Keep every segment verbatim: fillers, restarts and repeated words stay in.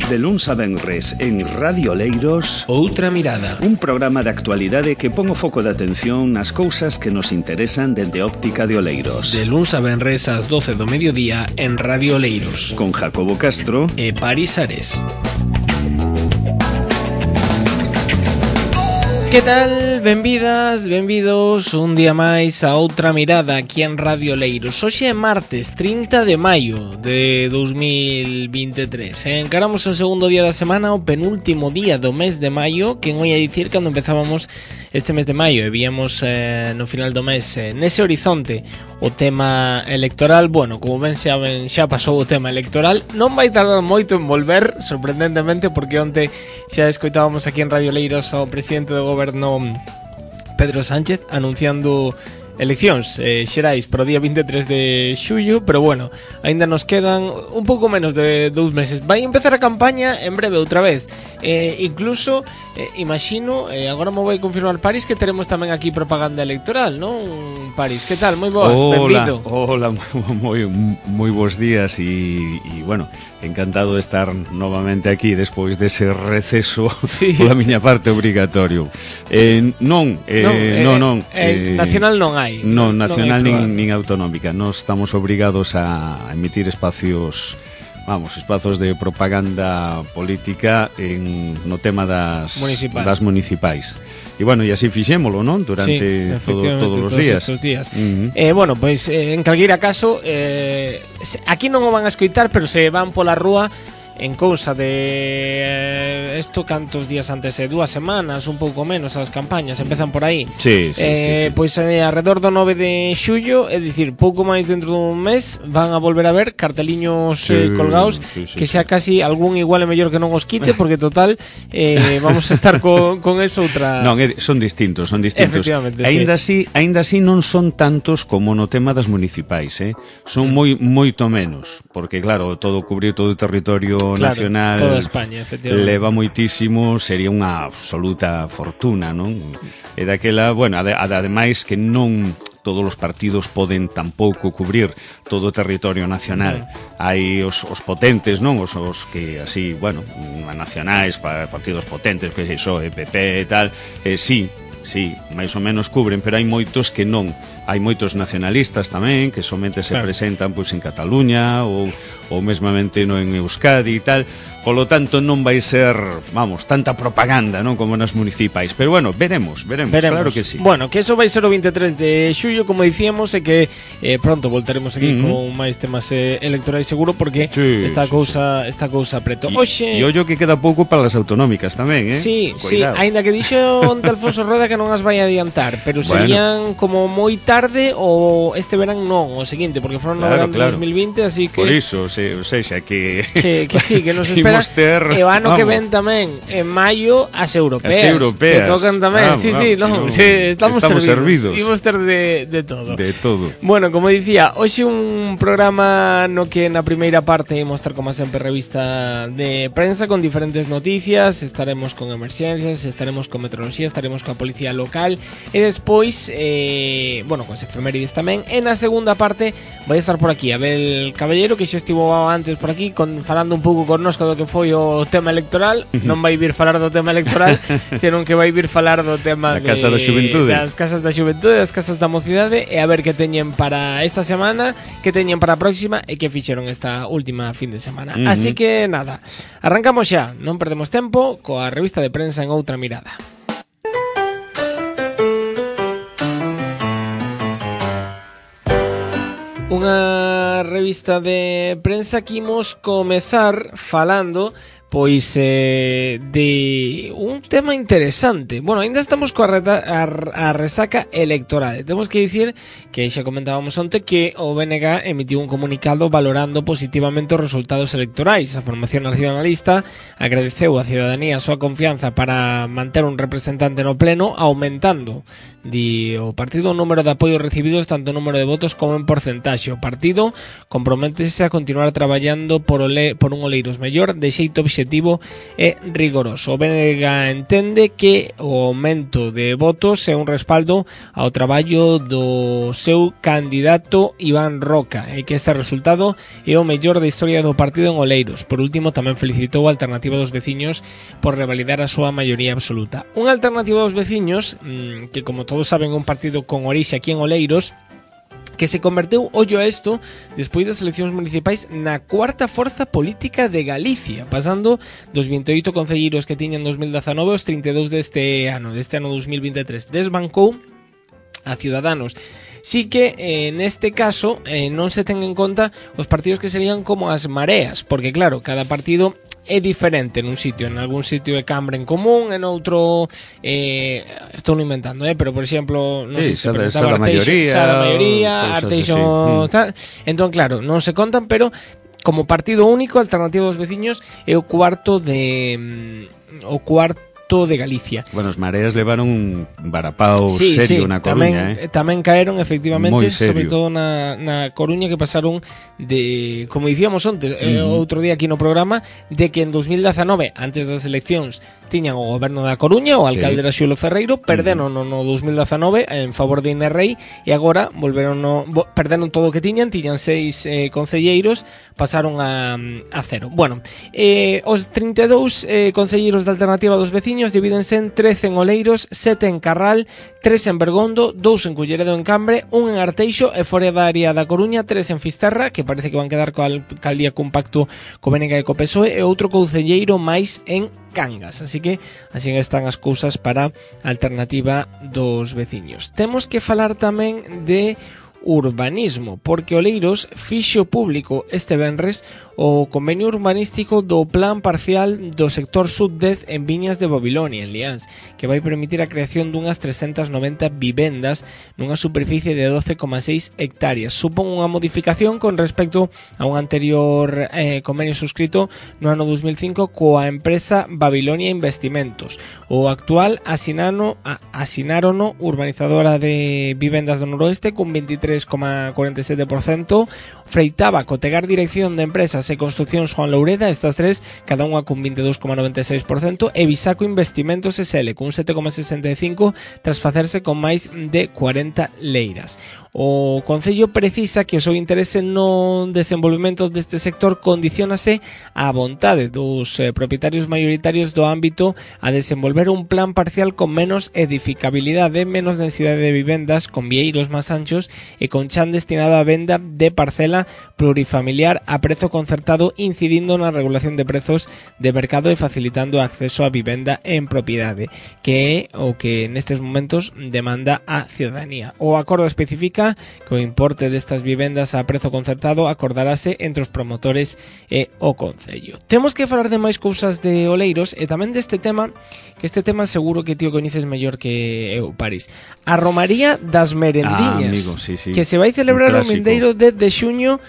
De luns a venres en Radio Oleiros, Outra Mirada, un programa de actualidade que pon o foco de atención nas cousas que nos interesan dende óptica de Oleiros. De luns a venres ás doce do mediodía en Radio Oleiros, con Jacobo Castro e Paris Ares. Que tal? Benvidas, benvidos un día máis a Outra Mirada aquí en Radio Oleiros. Hoxe é martes trinta de maio de dos mil vinte e tres. Encaramos o segundo día da semana, o penúltimo día do mes de maio, que non ia dicir cando empezábamos este mes de maio e víamos eh, no final do mes eh, nese horizonte o tema electoral. Bueno, como ben xa, ben, xa pasou o tema electoral, non vai tardar moito en volver, sorprendentemente, porque onte xa escoitábamos aquí en Radio Oleiros ao presidente do goberno Pedro Sánchez anunciando eleccións eh, xerais para o día vinte e tres de xullo, pero bueno, aínda nos quedan un pouco menos de dous meses. Vai empezar a campaña en breve outra vez. Eh, incluso, eh, imagino, eh, agora me vai confirmar Paris, que teremos tamén aquí propaganda electoral, non? Paris, que tal? Moi boas, hola, benvido. Hola, moi, moi bons días e, e, bueno, encantado de estar novamente aquí despois dese receso, sí, pola miña parte obrigatorio. Eh, non, eh, non, eh, non, non eh, eh, nacional non hai. Non, nacional non nin, nin autonómica. Nós estamos obrigados a emitir espacios, vamos, espazos de propaganda política en no tema das Municipal. das municipais. E bueno, e así fixémolo, non? Durante sí, todo, todos os todos días. días. Uh-huh. Eh, bueno, pois pues, eh, en calqueira caso, eh, aquí non o van a escoitar, pero se van pola rúa en cousa de isto eh, cantos días antes, eh, dúas semanas, un pouco menos, as campañas empezan por aí. Sí, sí, eh, sí, sí. Pois eh, alrededor do nove de xullo, é dicir, pouco máis dentro dun mes, van a volver a ver carteliños sí, eh, colgados, sí, sí, que xa casi algún igual é mellor que non os quite, porque total eh, vamos a estar con, con eso outra. Non, son distintos, son distintos. Aínda sí. así, aínda así non son tantos como no tema das municipais, eh? Son moi moito menos, porque claro, todo cubrir todo o territorio claro, nacional, toda España, efectivamente, leva moitísimo, sería unha absoluta fortuna, non? E daquela, bueno, ade, ademais que non todos os partidos poden tampouco cubrir todo o territorio nacional. Hai os, os potentes, non? Os, os que así, bueno, nacionais, partidos potentes, que sei, P S O E, P P e tal, eh, sí, sí, máis ou menos cubren, pero hai moitos que non. Hai moitos nacionalistas tamén que somente se claro. presentan pois en Cataluña ou, ou mesmamente no en Euskadi e tal. Polo tanto non vai ser, vamos, tanta propaganda, non, como nas municipais, pero bueno, veremos, veremos, veremos. Claro que sí. Bueno, que eso vai ser o vinte e tres de xullo, como dicíamos, e que eh, pronto voltaremos aquí uh-huh. con máis temas eh, electorais seguro, porque sí, esta sí, cousa, sí. esta cousa preto. E Oxe... ollo que queda pouco para as autonómicas tamén, eh? Sí, Cuidado. sí, aínda que dixo onte Alfonso Rueda que non as vai adiantar, pero serían bueno. como moi tarde ou este verán non, o seguinte, porque foron claro, no verán claro. dos mil vinte, así que... Por iso, se, o sexa, que... Que, que sí, que nos espera ter, e o ano vamos. que ven tamén, en maio, as europeas, as europeas que tocan tamén, vamos, sí, sí, vamos, no, no, sí, estamos, estamos servidos, servidos. Imos ter de, de todo. De todo. Bueno, como dicía, hoxe un programa no que na primeira parte imos estar, como sempre, revista de prensa con diferentes noticias, estaremos con emerxencias, estaremos con meteoroloxía, estaremos coa policía local e despois, eh, bueno, con as efemérides tamén. E na segunda parte vai estar por aquí Abel Caballero, que xa estivo antes por aquí con, falando un pouco connosco do que foi o tema electoral. Non vai vir falar do tema electoral, senón que vai vir falar do tema da Casa de, da Xuventude, das casas da xuventude, das casas da mocidade, e a ver que teñen para esta semana, que teñen para a próxima e que fixeron esta última fin de semana. Uh-huh. Así que nada, arrancamos xa, non perdemos tempo coa revista de prensa en Outra Mirada. Unha revista de prensa que imos comezar falando pois eh, de un tema interesante. Bueno, ainda estamos coa reta, a, a resaca electoral. Temos que dicir que xa comentábamos onte que o B N G emitiu un comunicado valorando positivamente os resultados electorais. A formación nacionalista agradeceu á cidadanía a súa confianza para manter un representante no pleno, aumentando, di o partido, o número de apoios recibidos, tanto o número de votos como en porcentaxe. O partido comprométese a continuar traballando por, ole, por un Oleiros mellor de xeito obxectivo obxectivo e rigoroso. O B N G entende que o aumento de votos é un respaldo ao traballo do seu candidato Iván Roca e que este resultado é o mellor da historia do partido en Oleiros. Por último, tamén felicitou a Alternativa dos Veciños por revalidar a súa maioría absoluta. Unha Alternativa dos Veciños, que como todos saben é un partido con orixe aquí en Oleiros, que se converteu, ollo a isto, despois das eleccións municipais na cuarta forza política de Galicia, pasando dos vinte e oito concelleiros que tiñan en dos mil dezanove aos trinta e dous deste ano, deste ano dos mil vinte e tres. Desbancou a Ciudadanos. Sí que eh, neste caso eh, non se ten en conta os partidos que serían como as mareas, porque claro, cada partido é diferente nun sitio, en algún sitio é Cambre en común, en outro eh, estou non inventando, eh, pero por exemplo, non sí, sei se presentaba Arteixo, Sada maioría, Arteixo, tal. Entón claro, non se contan, pero como partido único, Alternativa dos Veciños é o cuarto de mm, o cuarto de Galicia. Bueno, os mareas levaron un varapao sí, serio sí, na Coruña, tamén, eh? tamén caeron efectivamente, sobre todo na, na Coruña, que pasaron de, como dicíamos onte, uh -huh. eh, outro día aquí no programa, de que en dos mil dezanove, antes das eleccións, tiñan o goberno da Coruña, o alcalde sí. era Xulo Ferreiro, perderon uh -huh. no, no dos mil dezanove en favor de Inés Rei, e agora volveron no, perderon todo o que tiñan, tiñan seis eh, concelleiros, pasaron a, a cero. Bueno, eh, os trinta e dous eh, concelleiros da Alternativa dos Veciños divídense en trece en Oleiros, sete en Carral, tres en Bergondo, dous en Culleredo en Cambre, un en Arteixo e fora da área da Coruña, tres en Fisterra, que parece que van quedar co alcaldía cun pacto co B N G e co P S O E, e outro concelleiro máis en Cangas. Así que así están as cousas para a Alternativa dos Veciños. Temos que falar tamén de urbanismo, porque Oleiros fixo público este venres o convenio urbanístico do plan parcial do sector sud dez en Viñas de Babilonia, en Liáns, que vai permitir a creación dunhas trescentas noventa vivendas nunha superficie de doce coma seis hectáreas. Supón unha modificación con respecto a un anterior eh, convenio suscrito no ano dos mil cinco coa empresa Babilonia Investimentos. O actual asinano, a, asinarono urbanizadora de vivendas do noroeste con veintitrés coma cuarenta e sete por cento, Freitaba, Cotegar Dirección de Empresas e Construccións Juan Loureda, estas tres, cada unha con veintidós coma noventa e seis por cento, e Bisaco Investimentos S L con sete coma sesenta e cinco por cento tras facerse con máis de cuarenta leiras. O Concello precisa que o seu interese no desenvolvemento deste sector condicionase á vontade dos eh, propietarios maioritarios do ámbito a desenvolver un plan parcial con menos edificabilidade, menos densidade de vivendas, con vieiros máis anchos e con chan destinado á venda de parcela plurifamiliar a prezo concertado, incidindo na regulación de prezos de mercado e facilitando o acceso á vivenda en propiedade, que é o que nestes momentos demanda a ciudadanía. O acordo especifica que o importe destas vivendas a prezo concertado acordarase entre os promotores e o Concello. Temos que falar de máis cousas de Oleiros e tamén deste tema, que este tema seguro que tío coñeces mellor que eu, París. A Romaría das Merendiñas, ah, amigo, sí, sí. que se vai celebrar o vindeiro dez de xuño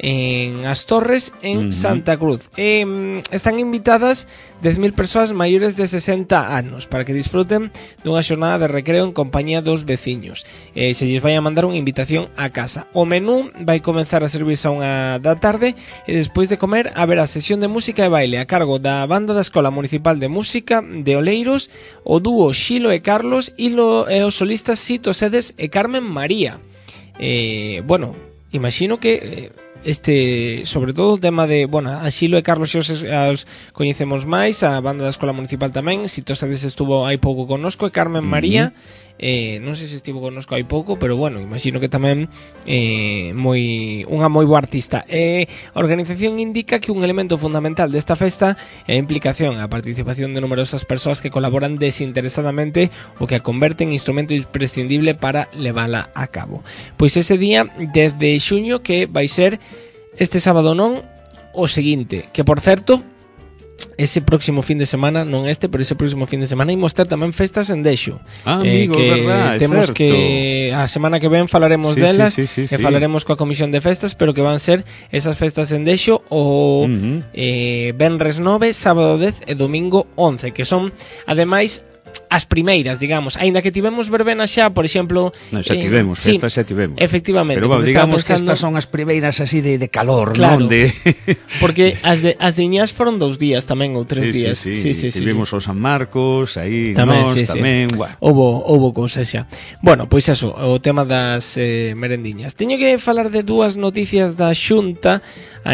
en As Torres, en uh -huh. Santa Cruz. Eh, están invitadas dez mil persoas maiores de sesenta anos para que disfruten dunha xornada de recreo en compañía dos veciños. Eh, se lles vai a mandar unha invitación a casa. O menú vai comenzar a servirse a unha da tarde e despois de comer haberá sesión de música e baile a cargo da banda da Escola Municipal de Música de Oleiros, o dúo Xilo e Carlos e, lo, e os solistas Sito Sedes e Carmen María. Eh, bueno, imagino que... Eh, este, sobre todo o tema de, bueno, a Xilo e Carlos xos os coñecemos máis, a banda da Escola Municipal tamén, Sito Sedes estuvo hai pouco connosco, e Carmen María, uh-huh. eh, non sei se estivo connosco hai pouco, pero bueno, imagino que tamén eh, moi unha moi boa artista. Eh, a organización indica que un elemento fundamental desta festa é a implicación, a participación de numerosas persoas que colaboran desinteresadamente, o que a converte en instrumento imprescindible para levala a cabo. Pois ese día, dez de xuño, que vai ser este sábado non, o seguinte, que por certo, ese próximo fin de semana, non este, pero ese próximo fin de semana imos ter tamén festas en Dexo. Ah, amigo, eh, que verdad, temos certo. Que a semana que ven falaremos sí, delas, sí, sí, sí, e sí. falaremos coa comisión de festas, pero que van ser esas festas en Dexo o uh-huh. eh, venres nove, sábado dez e domingo once, que son, ademais, as primeiras, digamos, aínda que tivemos verbena xa, por exemplo, no, xa eh, tivemos, sí, festas xa tivemos. Efectivamente, pero bueno, digamos pensando... que estas son as primeiras así de, de calor, claro, non? De... porque as de as de Iñás foron dous días tamén ou tres sí, días. Sí, sí, sí, sí, tivemos sí, o San Marcos, aí tamén, nós, sí, tamén, sí. Bueno. Houbo, houbo cousa xa. Bueno, pois eso, o tema das eh, merendiñas. Teño que falar de dúas noticias da Xunta a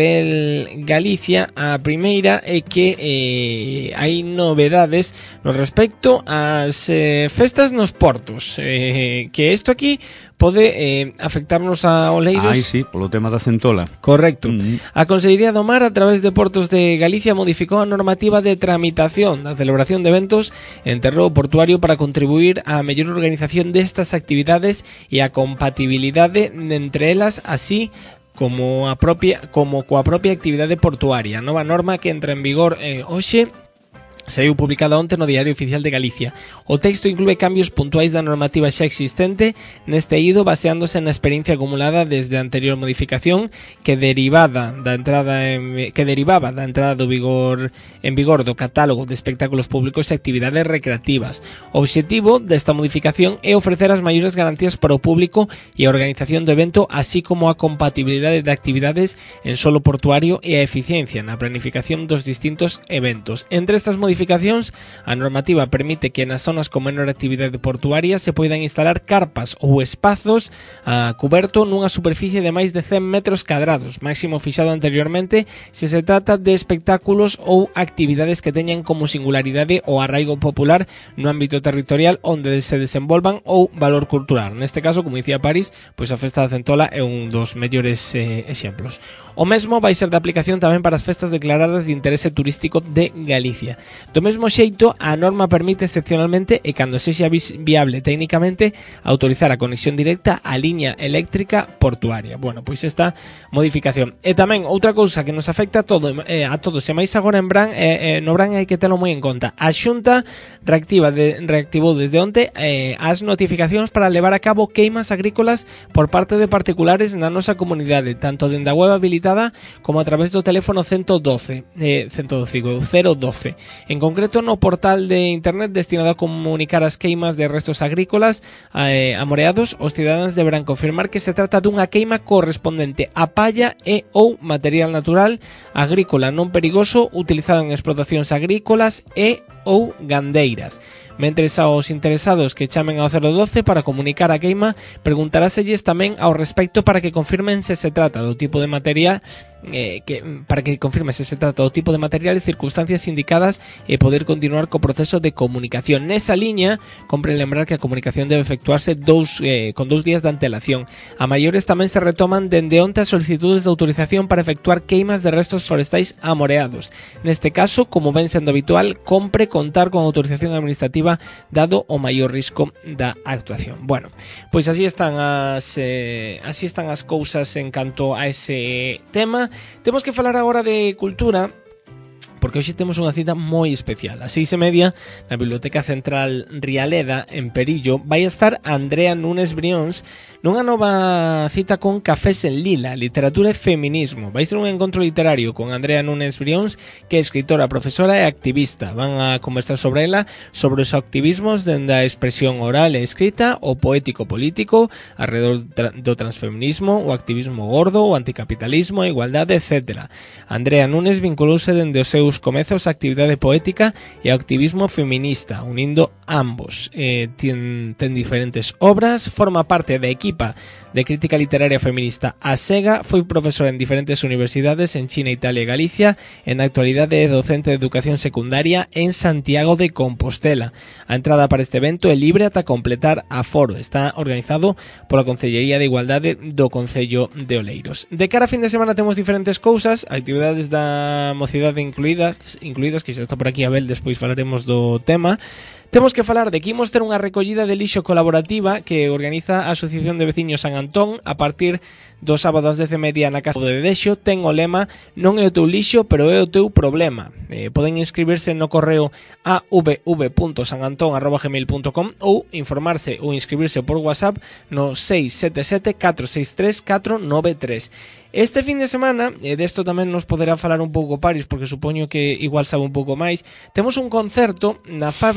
nivel Galicia. A primeira é que eh, hai novedades no respecto ás eh, festas nos portos, eh, que isto aquí pode eh, afectarnos a oleiros. Ai, sí, polo tema da centola. Correcto. Mm. A Consellería do Mar, a través de Portos de Galicia, modificou a normativa de tramitación da celebración de eventos en terreo portuario para contribuir á mellor organización destas actividades e a compatibilidade entre elas, así como a propia como coa propia actividade portuaria. A nova norma que entra en vigor eh, hoxe saiu publicada onte no Diario Oficial de Galicia. O texto inclúe cambios puntuais da normativa xa existente neste eido, baseándose na experiencia acumulada desde a anterior modificación que derivada da entrada en, que derivaba da entrada do vigor en vigor do catálogo de espectáculos públicos e actividades recreativas. O obxectivo desta modificación é ofrecer as maiores garantías para o público e a organización do evento, así como a compatibilidade de actividades en solo portuario e a eficiencia na planificación dos distintos eventos. Entre estas modificacións modificacións, a normativa permite que nas zonas con menor actividade portuaria se poidan instalar carpas ou espazos a cuberto nunha superficie de máis de cen metros cadrados, máximo fixado anteriormente se se trata de espectáculos ou actividades que teñan como singularidade o arraigo popular no ámbito territorial onde se desenvolvan ou valor cultural. Neste caso, como dicía París, pois a festa da centola é un dos mellores eh, exemplos. O mesmo vai ser de aplicación tamén para as festas declaradas de interese turístico de Galicia. Do mesmo xeito, a norma permite excepcionalmente e cando sexa viable técnicamente autorizar a conexión directa á liña eléctrica portuaria. Bueno, pois esta modificación. E tamén outra cousa que nos afecta a todo eh, a todos, e máis agora en Bran, eh, eh, no Bran hai que telo moi en conta. A Xunta reactiva de, reactivou desde onte eh, as notificacións para levar a cabo queimas agrícolas por parte de particulares na nosa comunidade, tanto dende a web habilitada como a través do teléfono ciento doce, eh, ciento doce, cero doce. En concreto, no portal de internet destinado a comunicar as queimas de restos agrícolas eh, amoreados, os cidadáns deberán confirmar que se trata dunha queima correspondente a palla e ou material natural agrícola non perigoso utilizado en explotacións agrícolas e ou gandeiras. Mentres aos interesados que chamen ao cero doce para comunicar a queima, preguntaráselles tamén ao respecto para que confirmen se se trata do tipo de material eh, que, para que confirme se se trata do tipo de material e circunstancias indicadas e poder continuar co proceso de comunicación. Nesa liña, compre lembrar que a comunicación debe efectuarse dous, eh, con dous días de antelación. A maiores tamén se retoman dende onte as solicitudes de autorización para efectuar queimas de restos forestais amoreados. Neste caso, como ven sendo habitual, compre contar con autorización administrativa dado o maior risco da actuación. Bueno, pois así están as eh, así están as cousas en canto a ese tema. Temos que falar agora de cultura, porque hoxe temos unha cita moi especial. A seis e media, na Biblioteca Central Rialeda, en Perillo, vai estar Andrea Nunes Brións nunha nova cita con Cafés en Lila, literatura e feminismo. Vai ser un encontro literario con Andrea Nunes Brións, que é escritora, profesora e activista. Van a conversar sobre ela, sobre os activismos dende a expresión oral e escrita, o poético político, alrededor do transfeminismo, o activismo gordo, o anticapitalismo, a igualdade, etcétera. Andrea Nunes vinculouse dende os seus comezos a actividade poética e o activismo feminista, unindo ambos. Eh, ten, ten diferentes obras, forma parte da equipa de crítica literaria feminista A Sega, foi profesora en diferentes universidades en China, Italia e Galicia, en na actualidade é docente de educación secundaria en Santiago de Compostela. A entrada para este evento é libre ata completar aforo. Está organizado pola Concellería de Igualdade do Concello de Oleiros. De cara a fin de semana temos diferentes cousas, actividades da mocidade incluídas, incluídas que xa está por aquí Abel, despois falaremos do tema. Temos que falar de que imos ter unha recollida de lixo colaborativa que organiza a Asociación de Veciños San Antón a partir do sábado ás dez e media na Casa de Dexo. Ten o lema "Non é o teu lixo, pero é o teu problema". Eh, poden inscribirse no correo a v v punto san antón arroba gmail punto com ou informarse ou inscribirse por WhatsApp no seis sete sete catro seis tres catro nove tres. Este fin de semana, e desto tamén nos poderá falar un pouco Paris, porque supoño que igual sabe un pouco máis, temos un concerto na fábrica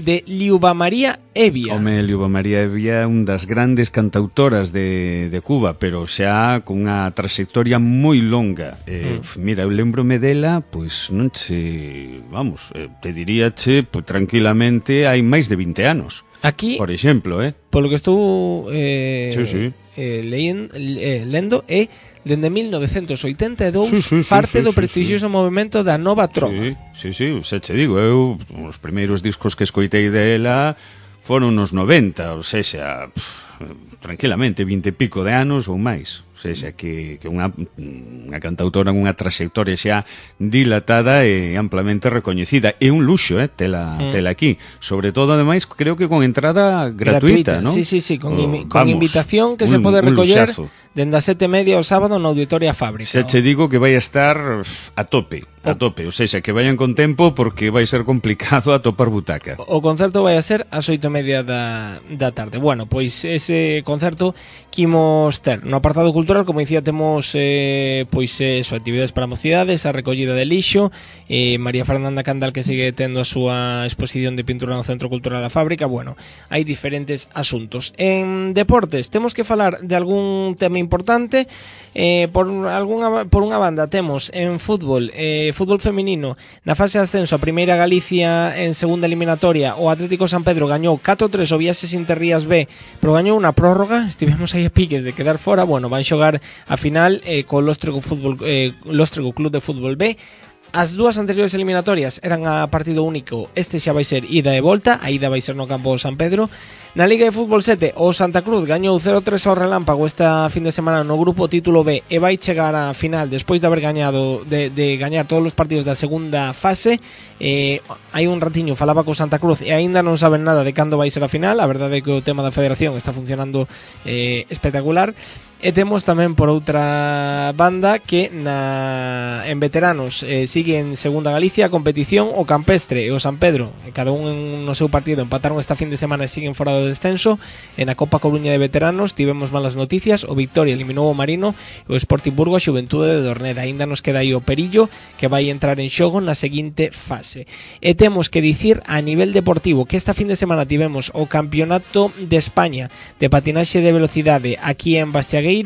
de Liuba María Evia. Home, Liuba María Evia é un das grandes cantautoras de, de Cuba, pero xa con unha trayectoria moi longa. Eh, mm. Mira, eu lembrome dela, pois non che... Vamos, eh, te diría che, pues, tranquilamente hai máis de vinte anos. Aquí, por exemplo, eh? Polo que estou eh, sí, sí. eh, leín, eh, lendo, é dende mil novecentos oitenta e dous sí, sí, sí, parte sí, do sí, prestixioso sí. movimento da Nova Trova. Sí, sí, sí, xa che digo, eu os primeiros discos que escoitei dela foron nos noventa, ou seja, pff, tranquilamente vinte e pico de anos ou máis. Ou seja, que, que unha, unha cantautora con unha trayectoria xa dilatada e amplamente recoñecida. É un luxo, eh, tela, mm. tela aquí. Sobre todo, ademais, creo que con entrada gratuita, gratuita, ¿no? Sí, sí, sí, con, oh, imi con vamos, invitación que un, se pode recoller dende as sete e media o sábado no Auditorio Fábrica. Xa che digo que vai a estar a tope, a tope, ou seja, que vayan con tempo porque vai ser complicado atopar butaca. O concerto vai a ser ás oito e media da, da tarde. Bueno, pois ese concerto que imos ter no apartado cultural, como dicía, temos eh, pois eso, actividades para mocidades, a recollida de lixo, eh, María Fernanda Candal que sigue tendo a súa exposición de pintura no Centro Cultural da Fábrica. Bueno, hai diferentes asuntos. En deportes, temos que falar de algún tema importante. Eh, por, alguna, por unha banda temos en fútbol, eh, fútbol feminino, na fase de ascenso a primeira Galicia en segunda eliminatoria, o Atlético San Pedro gañou catro tres o Viaxes Interrías B, pero gañou unha prórroga, estivemos aí a piques de quedar fora. Bueno, van xogar a final eh, co Lóstrego, Fútbol, eh, Lóstrego Club de Fútbol B. As dúas anteriores eliminatorias eran a partido único, este xa vai ser ida e volta, a ida vai ser no campo do San Pedro. Na Liga de Fútbol sete, o Santa Cruz gañou cero tres ao Relámpago esta fin de semana no grupo título B e vai chegar á final despois de haber gañado de, de gañar todos os partidos da segunda fase. Eh, hai un ratiño falaba co Santa Cruz e aínda non saben nada de cando vai ser a final. A verdade é que o tema da federación está funcionando eh, espectacular. E temos tamén por outra banda que na en veteranos eh, sigue en segunda Galicia a competición o Campestre e o San Pedro, cada un no seu partido empataron esta fin de semana e siguen fora do descenso. En a Copa Coruña de veteranos tivemos malas noticias, o Victoria eliminou o Marino e o Sporting Burgo a Xuventude de Dorneda. Aínda nos queda aí o Perillo que vai entrar en xogo na seguinte fase. E temos que dicir a nivel deportivo que esta fin de semana tivemos o Campeonato de España de patinaxe de velocidade aquí en Bastiagueiro.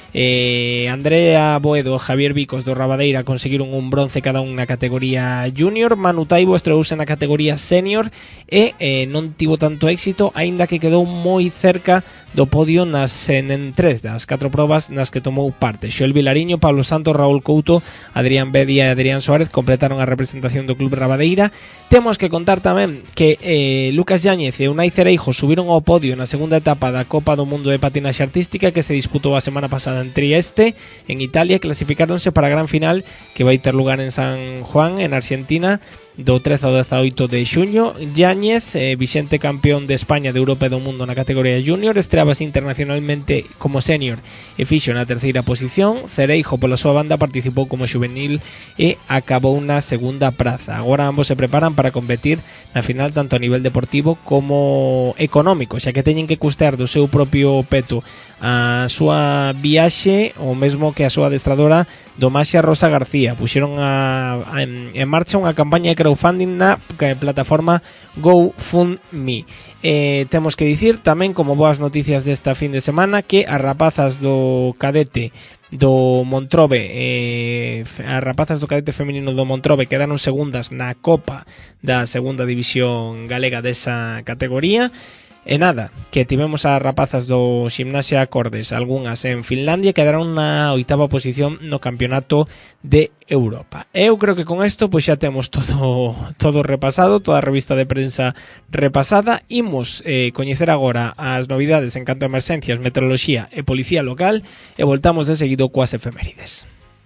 Eh, Andrea Boedo e Javier Vicos do Rabadeira conseguiron un bronce cada un na categoría junior. Manu Taibo estreouse na categoría senior e eh, non tivo tanto éxito, aínda que quedou moi cerca do podio nas en, en tres das catro probas nas que tomou parte. Xoel Vilariño, Pablo Santos, Raúl Couto, Adrián Bedia e Adrián Suárez completaron a representación do Club Rabadeira. Temos que contar tamén que eh, Lucas Yáñez e Unai Cereijo subiron ao podio na segunda etapa da Copa do Mundo de Patinaxe Artística que se disputou a semana pasada en Trieste, en Italia. Clasificáronse para a gran final que vai ter lugar en San Juan, en Argentina, do trece ao dezaoito de xuño. Yáñez, eh, vixente campeón de España, de Europa e do mundo na categoría junior, estreábase internacionalmente como senior e fixo na terceira posición. Cereijo, pola súa banda, participou como xuvenil e acabou na segunda praza. Agora ambos se preparan para competir na final tanto a nivel deportivo como económico, xa que teñen que custear do seu propio peto a súa viaxe, o mesmo que a súa adestradora Domasia Rosa García. Puxeron a, a, en, en marcha unha campaña de crowdfunding na plataforma GoFundMe. Eh, temos que dicir tamén, como boas noticias desta fin de semana, que as rapazas do cadete do Montrobe, eh, as rapazas do cadete feminino do Montrobe quedaron segundas na Copa da segunda división galega desa categoría. E nada, que tivemos as rapazas do Ximnasia Acordes, algunhas en Finlandia, quedaron na oitava posición no Campeonato de Europa. Eu creo que con isto pois xa temos todo todo repasado, toda a revista de prensa repasada. Imos eh, coñecer agora as novidades en canto a emerxencias, meteoroloxía e policía local e voltamos de seguido coas efemérides.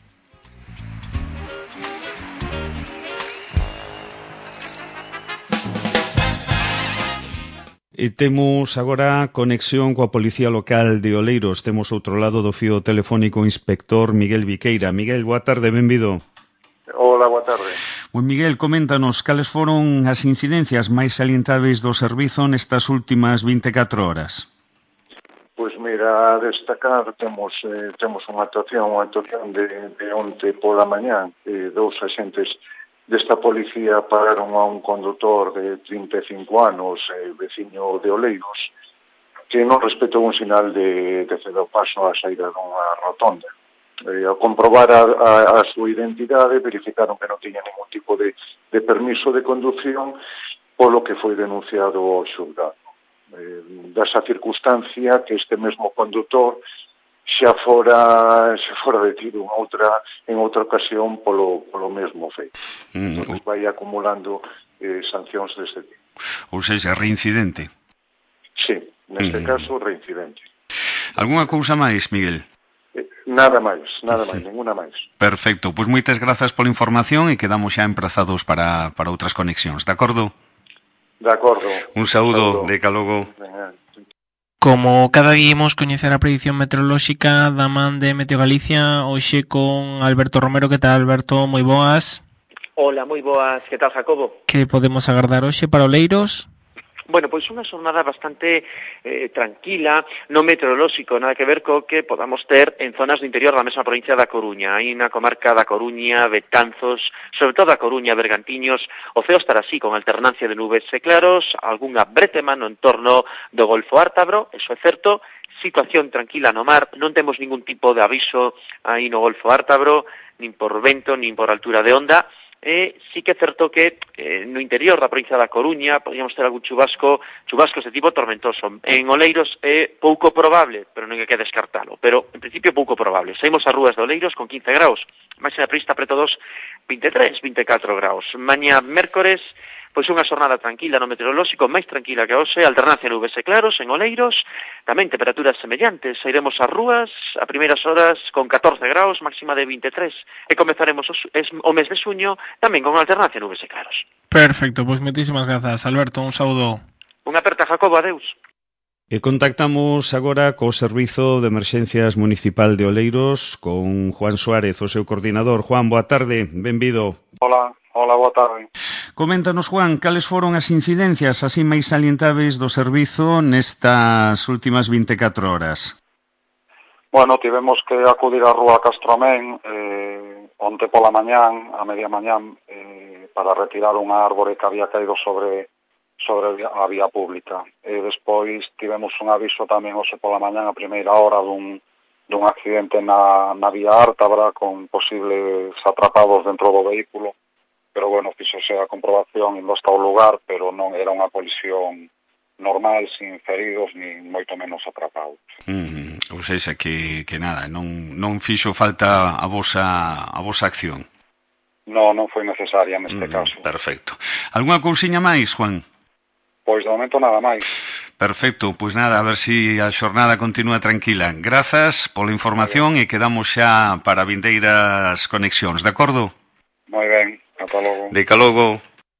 E temos agora conexión coa Policía Local de Oleiros. Temos outro lado do fío telefónico o inspector Miguel Viqueira. Miguel, boa tarde, benvido. Hola, boa tarde. Pois Miguel, coméntanos, cales foron as incidencias máis salientáveis do servizo nestas últimas vinte e catro horas? Pois mira, a destacar temos eh, temos unha actuación, unha actuación de, de onte pola mañá, eh, dous axentes desta policía pararon a un condutor de trinta e cinco anos, eh, veciño de Oleiros, que non respetou un sinal de, de cedo paso á saída dunha rotonda. Eh, ao comprobar a, a, a súa identidade, verificaron que non tiña ningún tipo de, de permiso de conducción, polo que foi denunciado ao xulgado. Eh, dasa circunstancia que este mesmo condutor xa fora xa fora detido en outra en outra ocasión polo polo mesmo feito. Mm. Entón vai acumulando eh, sancións deste tipo. Ou seja, reincidente. Sí, neste mm. caso reincidente. Algúna cousa máis, Miguel? Eh, nada máis, nada máis, ninguna máis. Perfecto, pois moitas grazas pola información e quedamos xa emprazados para para outras conexións, de acordo? De acordo. Un saúdo, de calogo. Como cada día imos coñecer a predición meteorolóxica da man de Meteo Galicia, hoxe con Alberto Romero. Que tal, Alberto? Moi boas. Hola, moi boas. Que tal, Jacobo? Que podemos agardar hoxe para Oleiros? Bueno, pois unha xornada bastante eh, tranquila, non meteorolóxico, nada que ver co que podamos ter en zonas do interior da mesma provincia da Coruña. Hai na comarca da Coruña, Betanzos, sobre todo a Coruña, Bergantiños, o ceo estará así, con alternancia de nubes e claros, algunha brétema no entorno do Golfo Ártabro, eso é certo, situación tranquila no mar, non temos ningún tipo de aviso aí no Golfo Ártabro, nin por vento, nin por altura de onda. E sí que é certo que eh, no interior da provincia da Coruña podríamos ter algún chubasco, chubasco de tipo tormentoso. En Oleiros é pouco probable, pero non hai que descartalo, pero en principio pouco probable. Saímos ás rúas de Oleiros con quince graus, máxima prevista preto dos vinte e tres, vinte e catro graus. Mañá mércores, pois unha xornada tranquila no meteorolóxico, máis tranquila que hoxe, alternancia nubes e claros en Oleiros, tamén temperaturas semellantes. Sairemos ás rúas a primeiras horas con catorce graus, máxima de vinte e tres, e comezaremos o, es, o mes de xuño tamén con alternancia nubes e claros. Perfecto, pois moitísimas grazas, Alberto, un saúdo. Unha aperta, Jacobo, adeus. E contactamos agora co Servizo de Emerxencias Municipal de Oleiros con Juan Suárez, o seu coordinador. Juan, boa tarde, benvido. Hola. Hola, boa tarde. Coméntanos, Juan, cales foron as incidencias así máis salientáveis do servizo nestas últimas vinte e catro horas? Bueno, tivemos que acudir á rúa Castromén eh, onte pola mañán, a media mañán, eh, para retirar unha árbore que había caído sobre sobre a vía pública. E despois tivemos un aviso tamén hoxe pola mañán a primeira hora dun, dun accidente na, na vía Ártabra con posibles atrapados dentro do vehículo. Pero, bueno, fixose a comprobación indo hasta o lugar, pero non era unha colisión normal, sin feridos, ni moito menos atrapados. Mm, ou seja, que, que nada, non, non fixo falta a vosa, a vosa acción? Non, non foi necesaria neste mm, caso. Perfecto. Algúna cousiña máis, Juan? Pois, de momento, nada máis. Perfecto, pois nada, a ver si a xornada continúa tranquila. Grazas pola información e quedamos xa para vindeiras conexións, de acordo? Moi ben. Ata logo. De logo.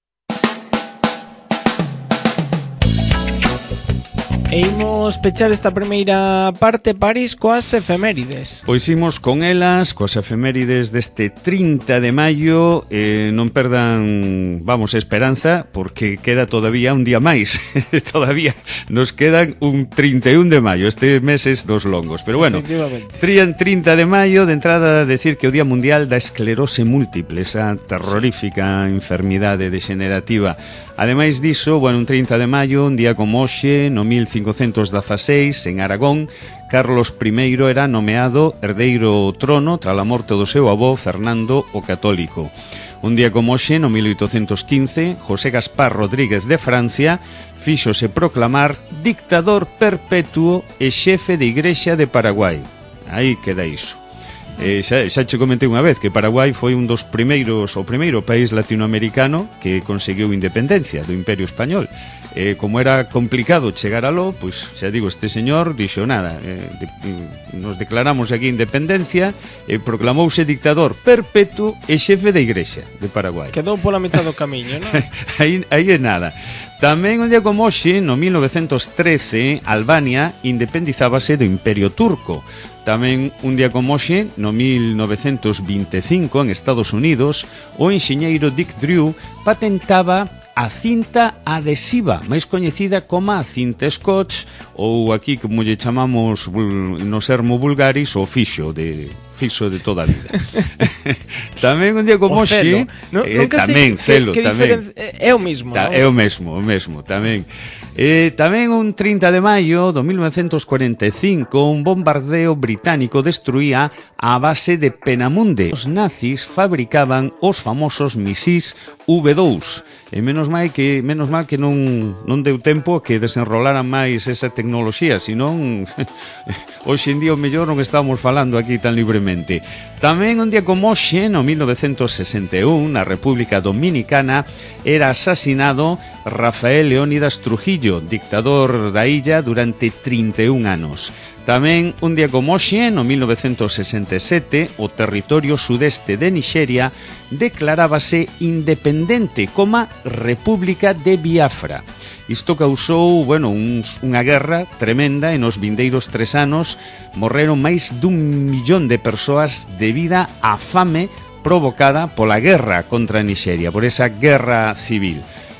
E imos pechar esta primeira parte, París, coas efemérides. Pois imos con elas, coas efemérides deste trinta de maio. eh, Non perdan, vamos, esperanza, porque queda todavía un día máis. Todavía nos quedan un trinta e un de maio, este meses dos longos. Pero bueno, trinta de maio, de entrada, decir que o Día Mundial da Esclerose Múltiple, esa terrorífica enfermidade degenerativa. Ademais diso, bueno, un trinta de maio, un día como hoxe, no mil cincocentos dezaseis, en Aragón, Carlos primeiro era nomeado herdeiro ao trono tras a morte do seu avó Fernando o Católico. Un día como hoxe, no mil oitocentos quince, José Gaspar Rodríguez de Francia fíxose proclamar dictador perpetuo e xefe de Igrexa de Paraguai. Aí queda iso. Eh, xa, xa che comentei unha vez que Paraguai foi un dos primeiros, o primeiro país latinoamericano que conseguiu independencia do Imperio Español. Eh, como era complicado chegar aló, pois xa digo, este señor dixo nada, eh, de, nos declaramos aquí independencia e proclamouse dictador perpetuo e xefe da Igrexa de Paraguai. Quedou pola mitad do camiño, non? aí, aí é nada. Tamén un día como hoxe, no mil novecentos trece, Albania independizábase do Imperio Turco. Tamén un día como hoxe, no mil novecentos vinte e cinco, en Estados Unidos, o enxeñeiro Dick Drew patentaba a cinta adhesiva, máis coñecida como a cinta Scotch, ou aquí, como lle chamamos no sermo vulgaris, o fixo de fixo de toda a vida. Tamén un día como hoxe, no, eh, tamén celo, que, que tamén. É o mesmo, Ta, non? É o mesmo, o mesmo, tamén. Eh, tamén un trinta de maio do mil novecentos cuarenta e cinco un bombardeo británico destruía a base de Penamunde. Os nazis fabricaban os famosos misís V dous e menos mal que menos mal que non non deu tempo que desenrolaran máis esa tecnoloxía, senón hoxe en día o mellor non estamos falando aquí tan libremente. Tamén un día como hoxe, no mil novecentos sesenta e un, na República Dominicana era asasinado Rafael Leónidas Trujillo, dictador da illa durante trinta e un anos. Tamén un día como hoxe, no mil novecentos sesenta e sete, o territorio sudeste de Nixeria declarábase independente como República de Biafra. Isto causou, bueno, uns, unha guerra tremenda e nos vindeiros tres anos morreron máis dun millón de persoas debido á fame provocada pola guerra contra Nixeria, por esa guerra civil.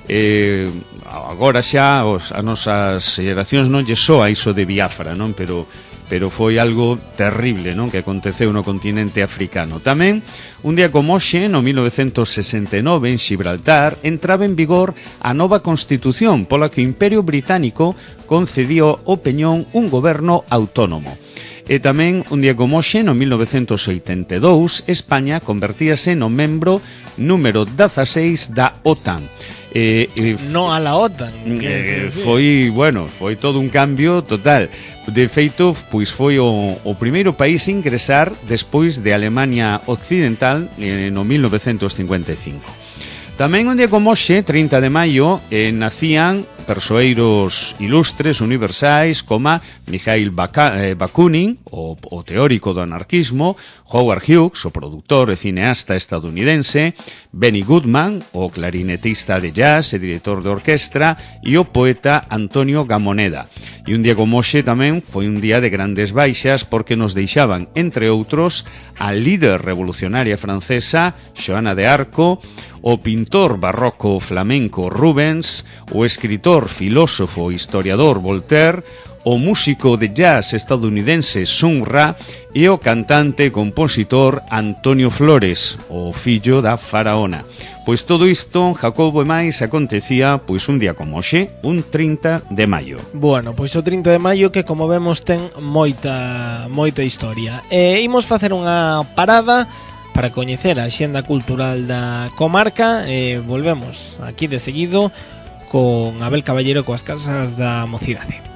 Eh, agora xa os, as nosas xeracións non lle soa iso de Biafra, non? Pero pero foi algo terrible, non? Que aconteceu no continente africano. Tamén, un día como hoxe, no mil novecentos sesenta e nove, en Gibraltar, entraba en vigor a nova Constitución, pola que o Imperio Británico concedió ao Peñón un goberno autónomo. E tamén, un día como hoxe, no mil novecentos oitenta e dous, España convertíase no membro número dezaseis da OTAN. Eh, eh, no a la OTAN. Eh, foi, bueno, foi todo un cambio total. De feito, pois foi o, o primeiro país a ingresar despois de Alemania Occidental eh, no mil novecentos cincuenta e cinco. Tamén un día como hoxe, trinta de maio, eh, nacían persoeiros ilustres universais como Mikhail Bakunin, o, o teórico do anarquismo, Howard Hughes, o produtor e cineasta estadounidense, Benny Goodman, o clarinetista de jazz e director de orquestra, e o poeta Antonio Gamoneda. E un día como hoxe tamén foi un día de grandes baixas porque nos deixaban, entre outros, a líder revolucionaria francesa Joana de Arco, o pintor barroco flamenco Rubens, o escritor, filósofo e historiador Voltaire, o músico de jazz estadounidense Sun Ra e o cantante e compositor Antonio Flores, o fillo da faraona. Pois todo isto, Jacobo e máis, acontecía pois un día como hoxe, un trinta de maio. Bueno, pois o trinta de maio que, como vemos, ten moita moita historia. E imos facer unha parada para coñecer a axenda cultural da comarca e volvemos aquí de seguido con Abel Caballero coas casas da mocidade.